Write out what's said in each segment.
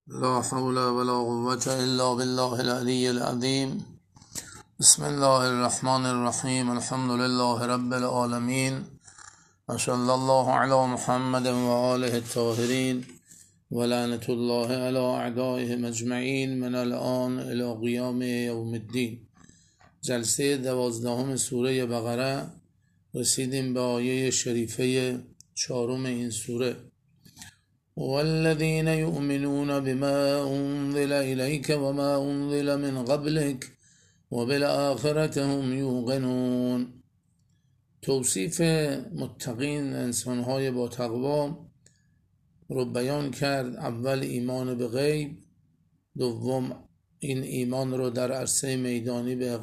لا حول ولا قوة إلا بالله العلي العظيم. بسم الله الرحمن الرحيم. الحمد لله رب العالمين، وصلى الله على محمد وآله الطاهرين، ولعنة الله على أعدائهم أجمعين من الآن إلى قیام یوم الدین. جلسه 12 سوره بقره رسیدیم به آیه شریفه 4 این سوره. والذين يؤمنون بما أنزل إليك وما أنزل من قبلك وبالآخرة هم يوقنون. توصیف متقین، انسانهای با تقوا رو بیان کرد. اول ایمان به غیب، دوم این ایمان رو در عرصه میدانی به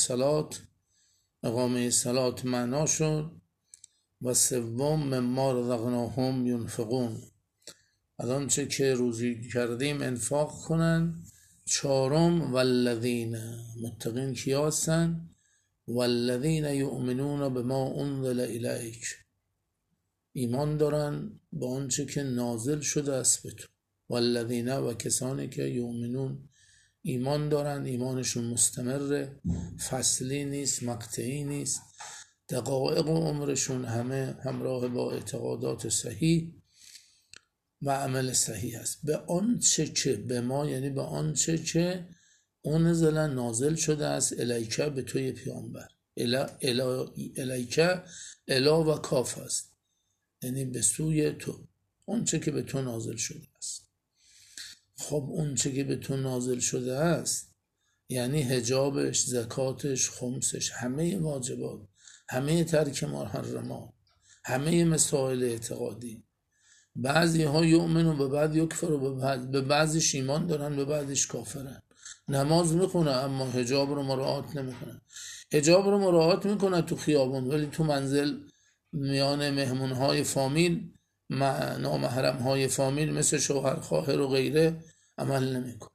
اقامه صلات معنا شد، و سوم مما رزقناهم ينفقون، از آنچه که روزی کردیم انفاق کنن. چهارم والذین، متقین کیا هستن؟ والذین یؤمنون بما انزل الیک، ایمان دارن با آنچه که نازل شده است به تو. والذین، و کسانی که یؤمنون ایمان دارن، ایمانشون مستمره، فصلی نیست، مقطعی نیست، دقایق و عمرشون همه همراه با اعتقادات صحیح و عمل صحیح است. به آنچه که، به ما یعنی به آنچه که انزل نازل شده است الیکه، به توی پیامبر. الیکه الا و کاف است، یعنی به سوی تو، آنچه که به تو نازل شده است. خب آنچه که به تو نازل شده است یعنی حجابش، زکاتش، خمسش، همه واجبات، همه ترک محرمات، همه مسائل اعتقادی. بعضی ها یؤمنو به بعد یکفرو به بعضیش ایمان دارن، به بعضیش کافرن. نماز میخونه اما حجاب رو مراعات نمیکنن. حجاب رو مراعات میکنن تو خیابون، ولی تو منزل میان مهمون های فامیل، نامحرم های فامیل مثل شوهر، خواهر و غیره عمل نمیکن.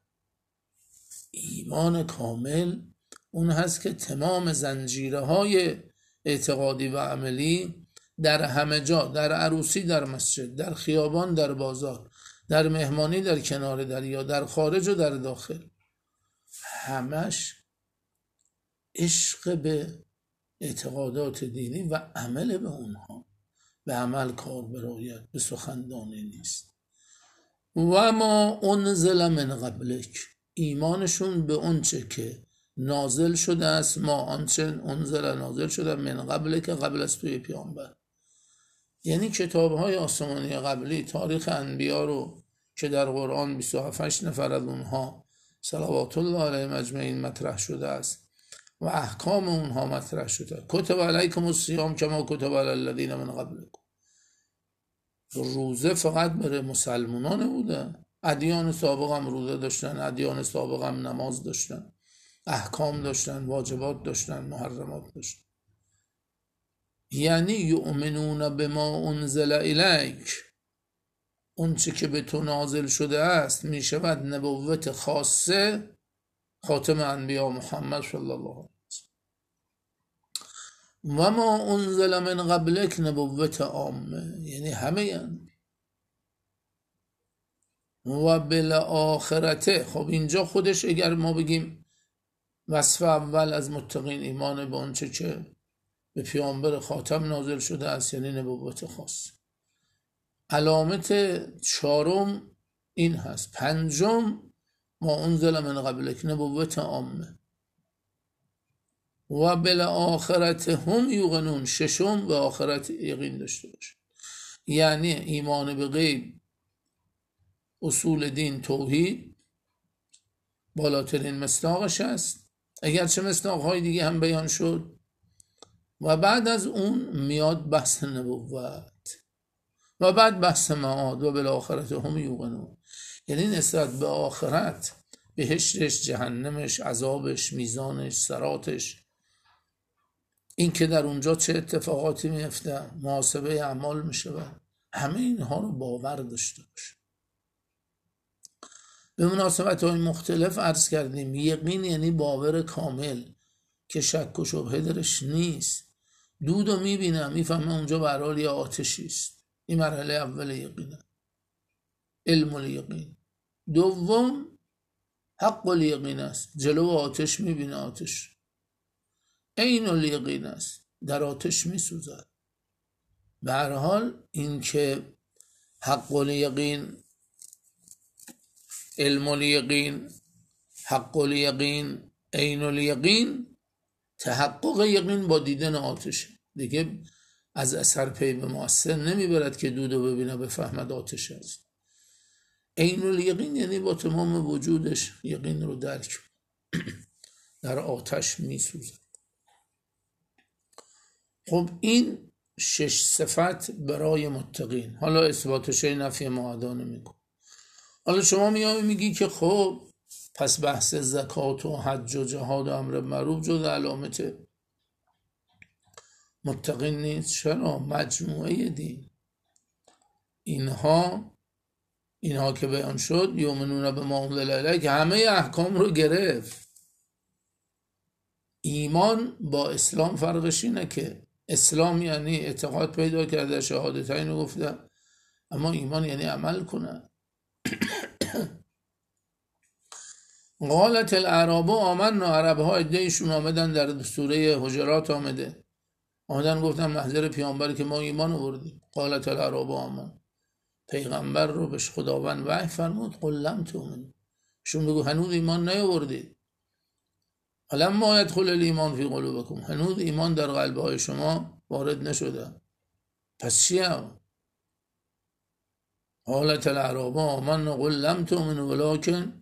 ایمان کامل اون هست که تمام زنجیره های اعتقادی و عملی در همه جا، در عروسی، در مسجد، در خیابان، در بازار، در مهمانی، در کنار دریا، در خارج و در داخل، همش عشق به اعتقادات دینی و عمل به اونها، به عمل کار برایت، به سخندانی نیست. و ما انزل من قبلک، ایمانشون به اونچه که نازل شده است. ما آنچه انزل نازل شده من قبلک، قبل از توی پیامبر، یعنی کتاب‌های آسمانی قبلی. تاریخ انبیا رو که در قرآن 27 نفر از اونها صلوات الله علیهم اجمعین مطرح شده است و احکام اونها مطرح شده. کتب علیکم الصیام کما کتب علی الذین من قبلکم. روزه فقط برای مسلمانان بوده. ادیان سابق هم روزه داشتن، ادیان سابق هم نماز داشتن، احکام داشتن، واجبات داشتن، محرمات داشتن. یعنی یؤمنون بما انزل الیک، اون چه که به تو نازل شده است می شود نبوت خاصه خاتم انبیا محمد صلی الله علیه وسلم. و ما انزل من قبلک نبوت عامه، یعنی همه انبیا. و بالآخرته، خب اینجا خودش اگر ما بگیم وصف اول از متقین ایمان به اون چه که به پیامبر خاتم نازل شده است، یعنی نبوت خاص. علامت چهارم این هست. پنجم ما انزل من قبلک نبوت عامه. و بالآخرت هم یوقنون، ششم به آخرت یقین داشته باشه، یعنی ایمان به غیب، اصول دین، توحید بالاترین مصداقش است، اگرچه مصداقهای دیگه هم بیان شد. و بعد از اون میاد بحث نبوت و بعد بحث معاد. و بالآخرت هم یوقنون، یعنی نسبت به آخرت، بهشتش، جهنمش، عذابش، میزانش، صراطش، این که در اونجا چه اتفاقاتی میفته، محاسبه اعمال میشه، همه اینها رو باور داشته باشه. به مناسبت های مختلف عرض کردیم یقین یعنی باور کامل که شک و شبهه درش نیست. دودو میبینه، میفهمه اونجا به هر حال یه آتشی است. این مرحله اول یقینه، علم الیقین. دوم حق الیقین است، جلو آتش میبینه آتش، عین الیقین است، در آتش میسوزد. به هر حال این که حق الیقین، علم الیقین، حق الیقین، عین الیقین، تحقق یقین با دیدن آتش دیگه از اثر پی به مؤثر نمیبرد که دودو ببینه بفهمد آتش است. عین الیقین یعنی با تمام وجودش یقین رو درک در آتش میسوزد. خب این 6 صفت برای متقین. حالا اثباتش نفی معادانه میکن. حالا شما میگی که خب پس بحث زکات و حج و جهاد و امر معروف جز علامت متقین نیست؟ چرا؟ مجموعه دین اینها که بیان شد، یؤمنون بما انزل الیک، همه احکام رو گرفت. ایمان با اسلام فرقش اینه که اسلام یعنی اعتقاد پیدا کرده، شهادتین رو گفته، اما ایمان یعنی عمل کنه. قالت الاعراب آمنا، عرب‌ها عده‌ایشون آمدن، در سوره حجرات آمدن گفتن محضر پیامبر که ما ایمان آوردیم. قالت الاعراب آمنا، پیغمبر رو بهش خداوند وحی فرمود قل لم تؤمنوا، شون بگو هنوز ایمان نیاوردید. لما يدخل الایمان فی قلوبکم، هنوز ایمان در قلب‌های شما وارد نشده. پس چیه؟ قالت الاعراب آمنا قل لم تؤمنوا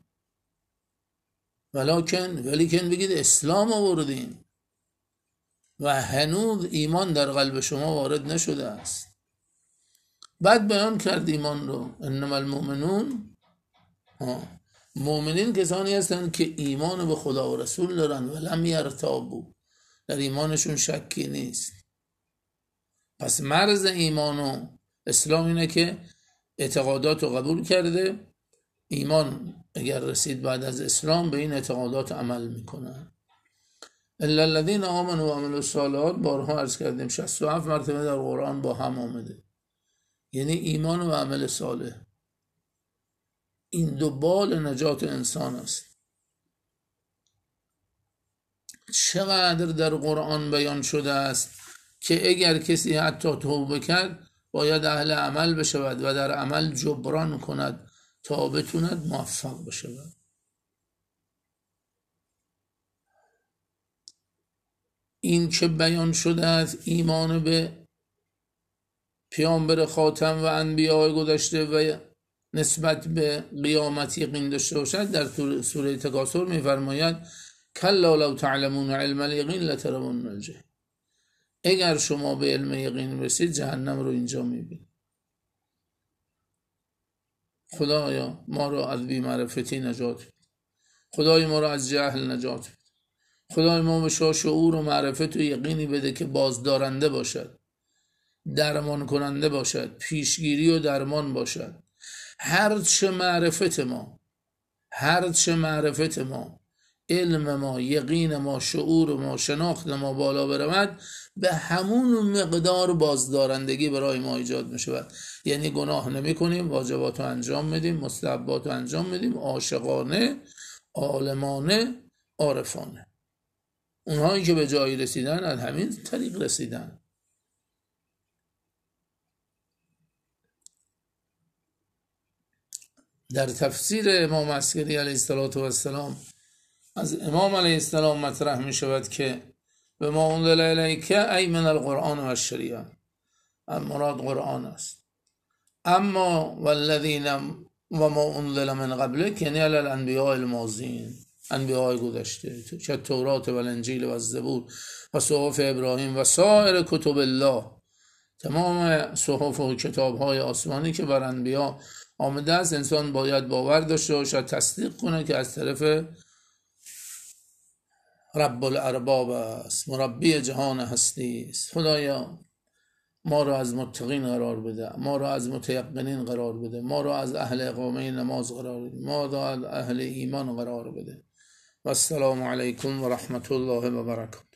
ولیکن بگید اسلام آوردیم و هنوز ایمان در قلب شما وارد نشده است. بعد بیان کرد ایمان رو، انما المؤمنون، مؤمنین کسانی هستند که ایمان به خدا و رسول دارن و لم یرتابوا، در ایمانشون شکی نیست. پس مرز ایمان و اسلام اینه که اعتقادات رو قبول کرده، ایمان اگر رسید بعد از اسلام به این اعتقادات عمل میکنن. الا الذين آمنوا و عملوا الصالحات، بارها عرض کردیم 67 مرتبه در قرآن با هم آمده، یعنی ایمان و عمل صالح. این دو بال نجات انسان است. چقدر در قرآن بیان شده است که اگر کسی حتی توبه کرد باید اهل عمل بشود و در عمل جبران کند تا بتوند موفق بشود. این که بیان شده است ایمان به پیامبر خاتم و انبیاء گذشته و نسبت به قیامت یقین داشته باشد، در سوره تکاثر می‌فرماید کلا لو تعلمون علم الیقین لترون الجحیم، اگر شما به علم یقین رسید جهنم رو اینجا می‌بینید. خدایا ما رو از بی‌معرفتی نجات بده، خدای ما رو از جهل نجات بده، خدای ما به شعور و معرفت و یقینی بده که بازدارنده باشد، درمان کننده باشد، پیشگیری و درمان باشد. هرچه معرفت ما، علم ما، یقین ما، شعور ما، شناخت ما بالا برود، به همون مقدار بازدارندگی برای ما ایجاد می شود. یعنی گناه نمی کنیم، واجبات رو انجام میدیم، مستحبات رو انجام میدیم، عاشقانه، عالمانه، عارفانه. اونهایی که به جایی رسیدن از همین طریق رسیدن. در تفسیر امام عسکری علیه السلام از امام علیه السلام مطرح می شود که به ما انزل الیک ای من القرآن و الشریعه، مراد قرآن است. اما والذین و ما انزل من قبلک یعنی علی الانبیاء الماضین، انبیاء گذشته که تورات و الانجیل و الزبور و صحف ابراهیم و سایر کتب الله، تمام صحف و کتاب های آسمانی که بر انبیا آمده است، انسان باید باور داشته باشد، تصدیق کنه که از طرف رب الارباب است، مربی جهان هستی است. خدایا ما رو از متقین قرار بده، ما رو از متیقنین قرار بده، ما رو از اهل اقامه نماز قرار بده، ما رو از اهل ایمان قرار بده. و السلام علیکم و رحمت الله و برکاته.